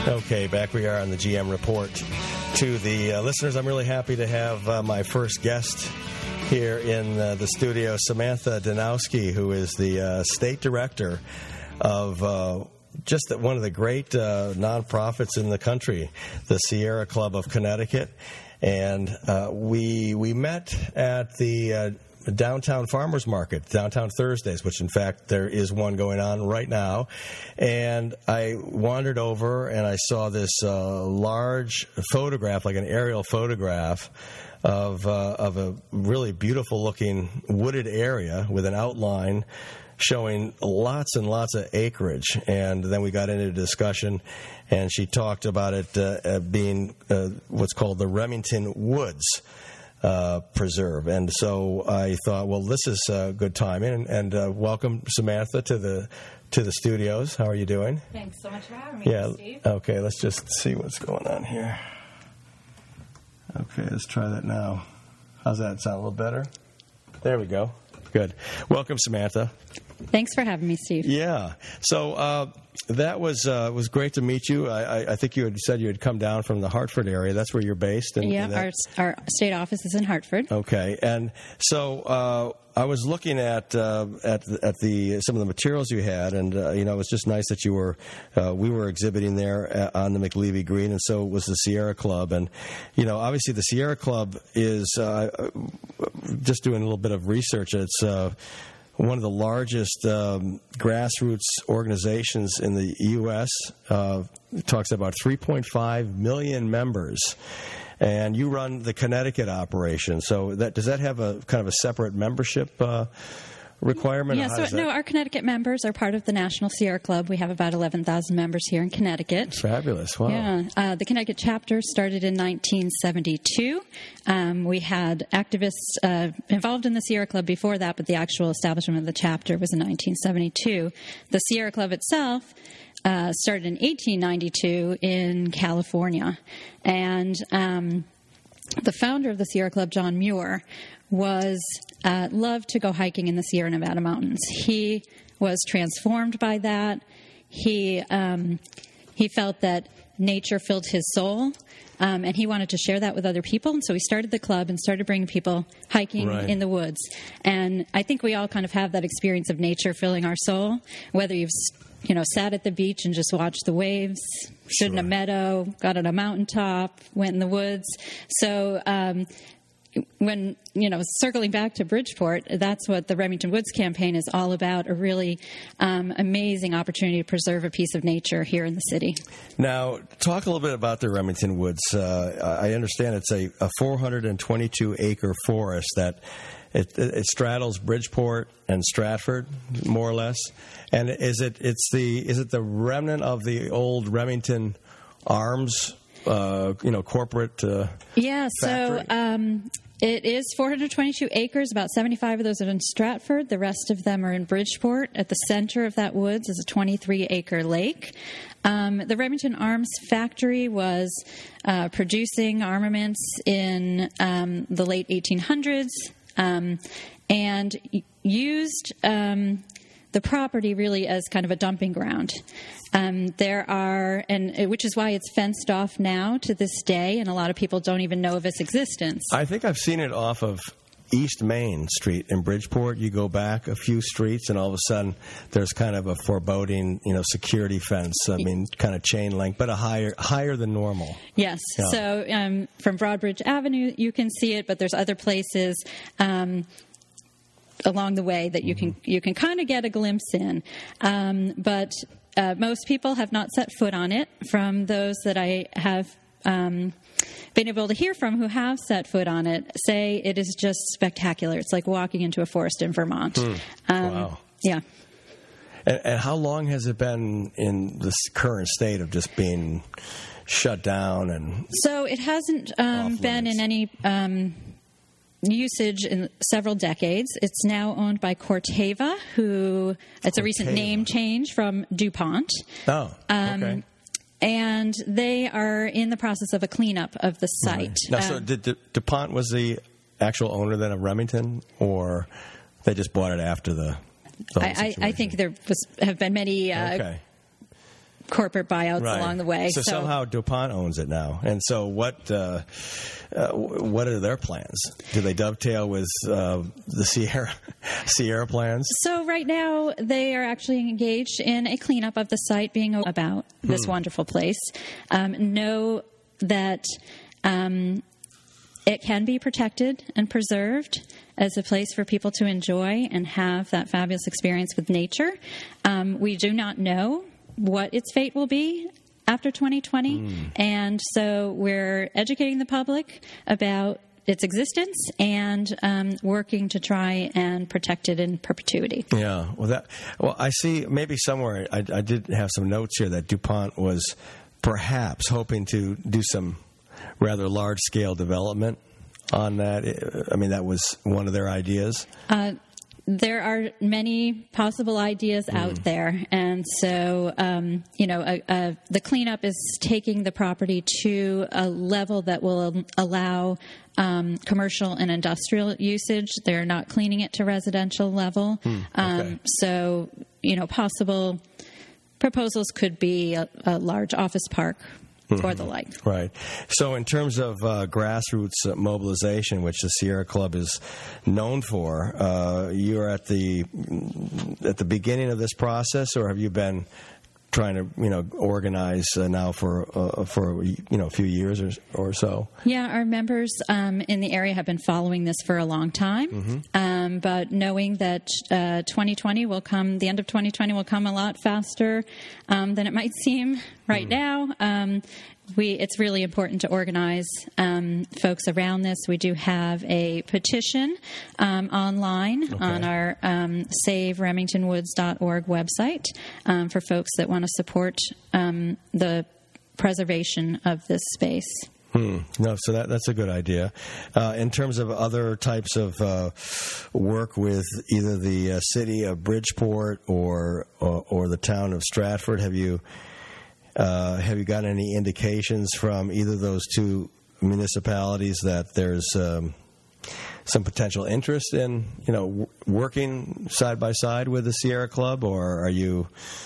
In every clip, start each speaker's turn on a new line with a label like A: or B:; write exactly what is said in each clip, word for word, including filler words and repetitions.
A: Okay, back we are on the G M Report. To the uh, listeners, I'm really happy to have uh, my first guest here in uh, the studio, Samantha Danowski, who is the uh, state director of uh, just one of the great uh, nonprofits in the country, the Sierra Club of Connecticut. And uh, we we met at the uh, Downtown Farmers Market, Downtown Thursdays, which in fact there is one going on right now. And I wandered over and I saw this uh, large photograph, like an aerial photograph of uh, of a really beautiful looking wooded area with an outline showing lots and lots of acreage. And then we got into a discussion, and she talked about it uh, being uh, what's called the Remington Woods Uh, preserve. And so I thought, well, this is a good time. And, and uh, welcome, Samantha, to the to the studios. How are you doing?
B: Thanks so much for having me,
A: yeah.
B: Steve.
A: Okay, let's just see what's going on here. Okay, let's try that now. How's that? Sound a little better? There we go. Good. Welcome, Samantha.
B: Thanks for having me, Steve.
A: Yeah. So uh, that was uh, was great to meet you. I, I, I think you had said you had come down from the Hartford area. That's where you're based. And,
B: yeah,
A: and that...
B: our our state office is in Hartford.
A: Okay. And so uh, I was looking at uh, at at the some of the materials you had, and uh, you know, it was just nice that you were uh, we were exhibiting there on the McLevy Green, and so was the Sierra Club. And you know, obviously the Sierra Club is uh, just doing a little bit of research. It's uh, one of the largest um, grassroots organizations in the U S Uh, it talks about three point five million members. And you run the Connecticut operation. So that does that have a kind of a separate membership uh, requirement?
B: Yeah, so
A: that...
B: no, our Connecticut members are part of the National Sierra Club. We have about eleven thousand members here in Connecticut.
A: Fabulous. Wow.
B: Yeah. Uh, the Connecticut chapter started in nineteen seventy-two. Um, we had activists uh, involved in the Sierra Club before that, but the actual establishment of the chapter was in nineteen seventy-two. The Sierra Club itself uh, started in eighteen ninety-two in California. And um, the founder of the Sierra Club, John Muir, was uh, loved to go hiking in the Sierra Nevada mountains. He was transformed by that. He um, he felt that nature filled his soul, um, and he wanted to share that with other people. And so he started the club and started bringing people hiking
A: right.
B: in the woods. And I think we all kind of have that experience of nature filling our soul, whether you've you know sat at the beach and just watched the waves, stood
A: sure.
B: in a meadow, got on a mountaintop, went in the woods. So um, when, you know, circling back to Bridgeport, that's what the Remington Woods campaign is all about, a really um, amazing opportunity to preserve a piece of nature here in the city.
A: Now, talk a little bit about the Remington Woods. Uh, I understand it's a, a four hundred twenty-two acre forest that it, it, it straddles Bridgeport and Stratford, more or less. And is it it's the is it the remnant of the old Remington Arms Uh, you know, corporate uh,
B: yeah,
A: factory?
B: so um, it is four hundred twenty-two acres. About seventy-five of those are in Stratford. The rest of them are in Bridgeport. At the center of that woods is a twenty-three acre lake. Um, the Remington Arms Factory was uh, producing armaments in um, the late eighteen hundreds um, and used um, the property really as kind of a dumping ground. Um, there are, and which is why it's fenced off now to this day, and a lot of people don't even know of its existence.
A: I think I've seen it off of East Main Street in Bridgeport. You go back a few streets, and all of a sudden there's kind of a foreboding, you know, security fence. I mean, kind of chain link, but a higher higher than normal.
B: Yes.
A: Yeah.
B: So um, from Broadbridge Avenue, you can see it, but there's other places Um, along the way that you can you can kind of get a glimpse in. Um, but uh, most people have not set foot on it. From those that I have um, been able to hear from who have set foot on it, say it is just spectacular. It's like walking into a forest in Vermont.
A: Hmm.
B: Um,
A: wow.
B: Yeah.
A: And, and how long has it been in this current state of just being shut down? And
B: So it hasn't um, been in any Um, usage in several decades. It's now owned by Corteva, who it's Corteva. a recent name change from DuPont.
A: Oh,
B: um,
A: okay.
B: And they are in the process of a cleanup of the site.
A: Right. Now,
B: um,
A: so did, did DuPont was the actual owner then of Remington, or they just bought it after the, the whole
B: I, I, I think
A: situation?
B: there was, have been many uh,
A: okay.
B: corporate buyouts
A: right.
B: along the way.
A: So,
B: so
A: somehow DuPont owns it now. And so what uh, uh, what are their plans? Do they dovetail with uh, the Sierra Sierra plans?
B: So right now they are actually engaged in a cleanup of the site, being about this hmm. wonderful place. Um, know that um, it can be protected and preserved as a place for people to enjoy and have that fabulous experience with nature. Um, we do not know what its fate will be after twenty twenty. Mm. And so we're educating the public about its existence and um, working to try and protect it in perpetuity.
A: Yeah. Well, that. Well, I see maybe somewhere, I, I did have some notes here that DuPont was perhaps hoping to do some rather large-scale development on that. I mean, that was one of their ideas.
B: Uh There are many possible ideas mm. out there, and so um, you know, uh, uh, the cleanup is taking the property to a level that will allow um, commercial and industrial usage. They're not cleaning it to residential level, mm, okay. um, so you know, possible proposals could be a, a large office park. Mm-hmm. Or the like.
A: Right. So in terms of uh, grassroots uh, mobilization, which the Sierra Club is known for, uh, you're at the at the beginning of this process, or have you been trying to, you know, organize uh, now for uh, for you know a few years or, or so?
B: Yeah, our members um, in the area have been following this for a long time, mm-hmm. um, but knowing that uh, twenty twenty will come, the end of twenty twenty will come a lot faster um, than it might seem right mm. now. Um, we it's really important to organize um, folks around this. We do have a petition um, online okay. on our um, save remington woods dot org website um, for folks that want to support um, the preservation of this space.
A: Hmm. No, so that that's a good idea. Uh, in terms of other types of uh, work with either the uh, city of Bridgeport or, or or the town of Stratford, have you uh, have you got any indications from either of those two municipalities that there's um, some potential interest in, you know, w- working side by side with the Sierra Club, or are you?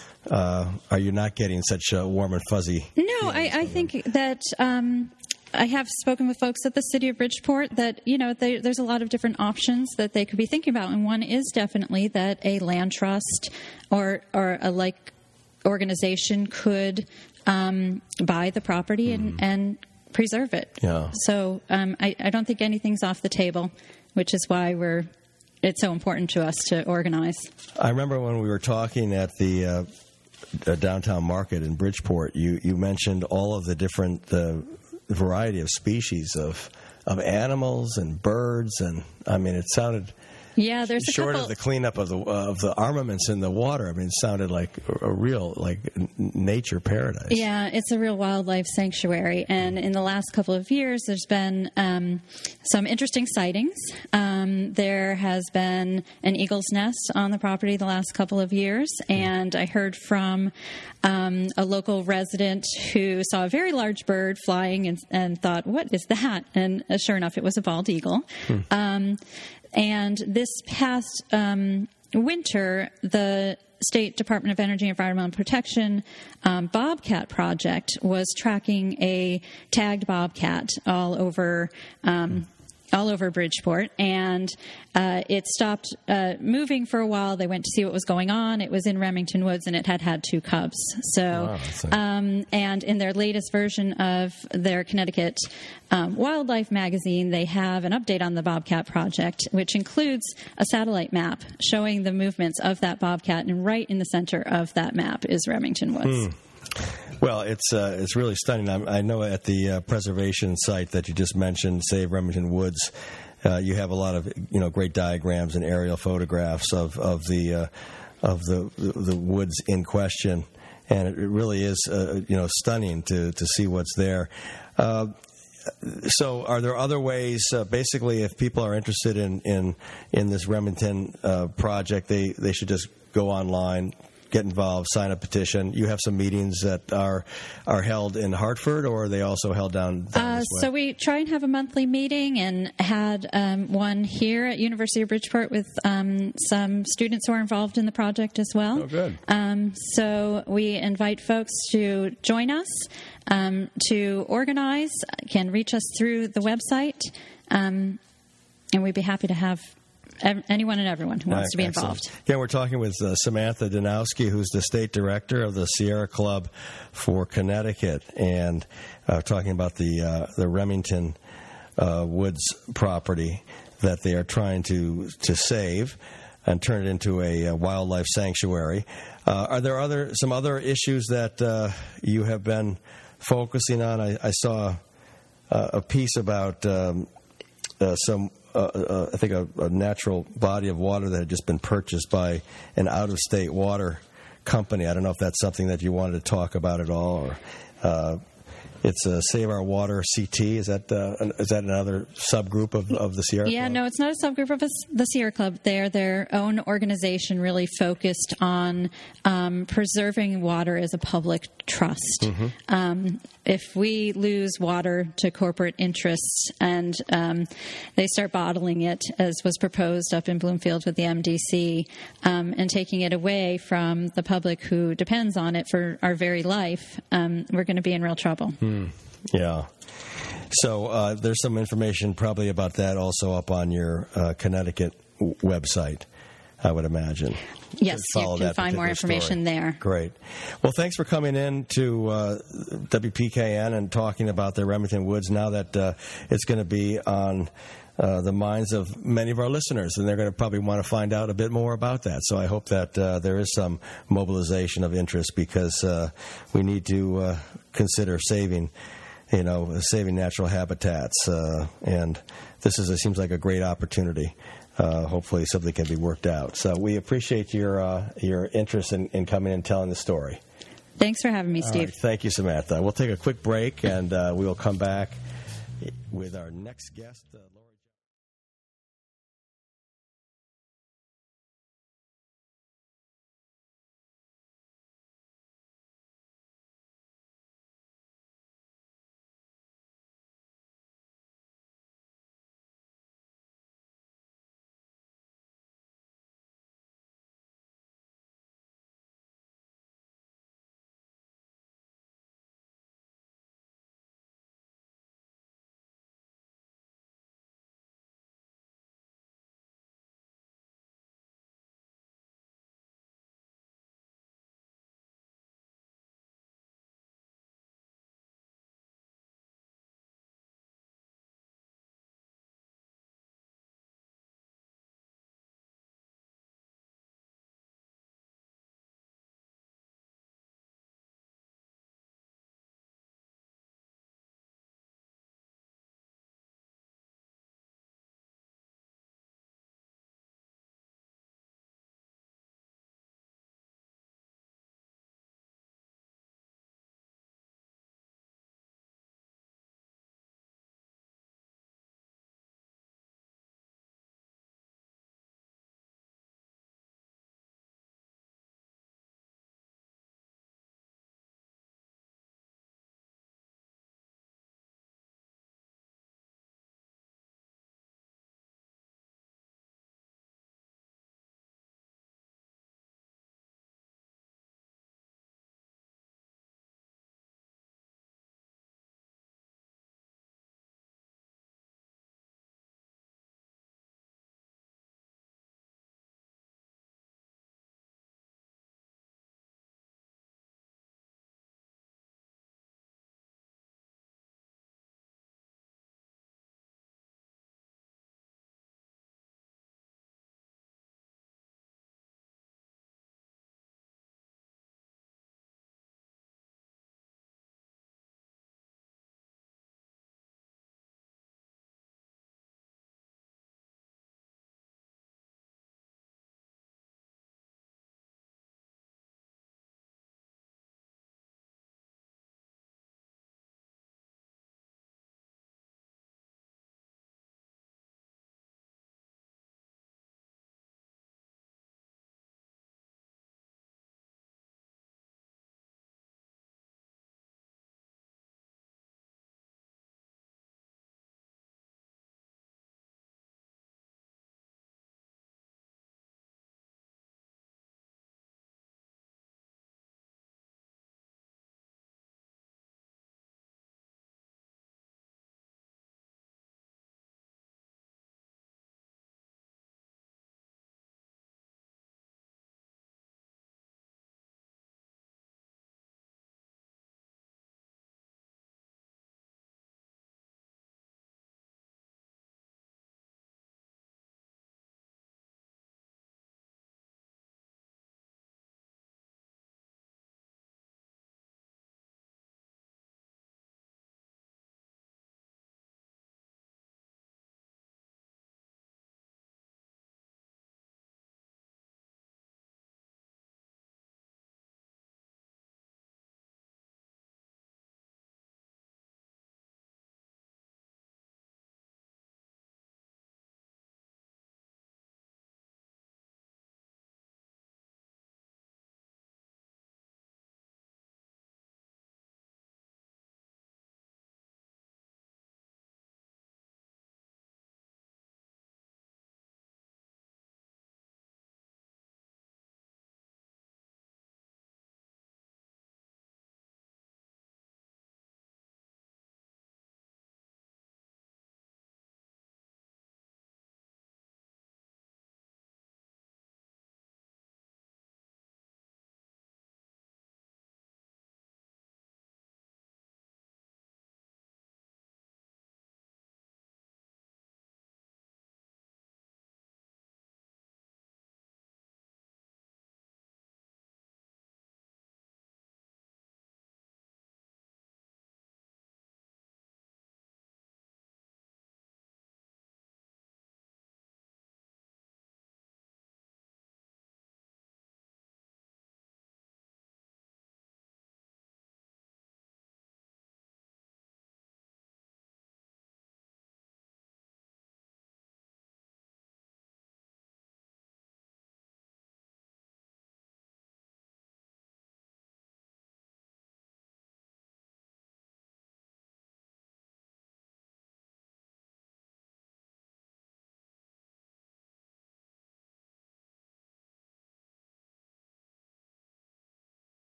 A: Uh, are you not getting such a warm and fuzzy?
B: No, I, I think that um, I have spoken with folks at the city of Bridgeport that, you know, they, there's a lot of different options that they could be thinking about. And one is definitely that a land trust or, or a like organization could um, buy the property and, mm. and preserve it.
A: Yeah.
B: So um, I, I don't think anything's off the table, which is why we're it's so important to us to organize.
A: I remember when we were talking at the uh, the downtown market in Bridgeport, you, you mentioned all of the different uh, variety of species of of animals and birds, and I mean, it sounded
B: yeah. There's
A: short
B: a couple...
A: of the cleanup of the uh, of the armaments in the water. I mean, it sounded like a, a real like nature paradise.
B: Yeah, it's a real wildlife sanctuary, and in the last couple of years, there's been um, some interesting sightings. Um, there has been an eagle's nest on the property the last couple of years, and I heard from um, a local resident who saw a very large bird flying and, and thought, "What is that?" And uh, sure enough, it was a bald eagle. Hmm. Um, and this past um, winter, the State Department of Energy and Environmental Protection um, Bobcat project was tracking a tagged bobcat all over um, all over Bridgeport, and uh, it stopped uh, moving for a while. They went to see what was going on. It was in Remington Woods, and it had had two cubs. So, wow, um, and in their latest version of their Connecticut um, Wildlife magazine, they have an update on the Bobcat project, which includes a satellite map showing the movements of that bobcat, and right in the center of that map is Remington Woods.
A: Hmm. Well, it's uh, it's really stunning. I, I know at the uh, preservation site that you just mentioned, Save Remington Woods, uh, you have a lot of you know great diagrams and aerial photographs of of the uh, of the, the the woods in question, and it really is uh, you know stunning to to see what's there. Uh, So, are there other ways? Uh, basically, if people are interested in in, in this Remington uh, project, they, they should just go online, get involved, sign a petition. You have some meetings that are are held in Hartford, or are they also held down, down
B: uh,
A: this way?
B: So we try and have a monthly meeting, and had um, one here at University of Bridgeport with um, some students who are involved in the project as well.
A: Oh, good.
B: Um, so we invite folks to join us, um, to organize, can reach us through the website, um, and we'd be happy to have anyone and everyone who wants
A: right,
B: to be
A: excellent.
B: involved.
A: Yeah, we're talking with uh, Samantha Danowski, who's the state director of the Sierra Club for Connecticut, and uh, talking about the uh, the Remington uh, Woods property that they are trying to to save and turn it into a, a wildlife sanctuary. Uh, are there other some other issues that uh, you have been focusing on? I, I saw uh, a piece about um, uh, some. Uh, uh, I think a, a natural body of water that had just been purchased by an out-of-state water company. I don't know if that's something that you wanted to talk about at all. Or uh, it's uh, Save Our Water C T. Is that uh, is that another subgroup of, of the Sierra
B: yeah,
A: Club?
B: No, it's not a subgroup of the Sierra Club. They're their own organization, really focused on um, preserving water as a public trust. Mm-hmm. Um, if we lose water to corporate interests and um, they start bottling it, as was proposed up in Bloomfield with the M D C, um, and taking it away from the public who depends on it for our very life, um, we're going to be in real trouble.
A: Mm. Yeah. So uh, there's some information probably about that also up on your uh, Connecticut w- website, I would imagine.
B: Yes, you can find more information
A: story.
B: there.
A: Great. Well, thanks for coming in to uh, W P K N and talking about the Remington Woods now that uh, it's going to be on uh, the minds of many of our listeners, and they're going to probably want to find out a bit more about that. So I hope that uh, there is some mobilization of interest, because uh, we need to uh, consider saving you know, saving natural habitats. Uh, and this is, it seems like a great opportunity. Uh, hopefully something can be worked out. So we appreciate your uh, your interest in, in coming and telling the story.
B: Thanks for having me, Steve.
A: Right, thank you, Samantha. We'll take a quick break, and uh, we will come back with our next guest, uh, Laura.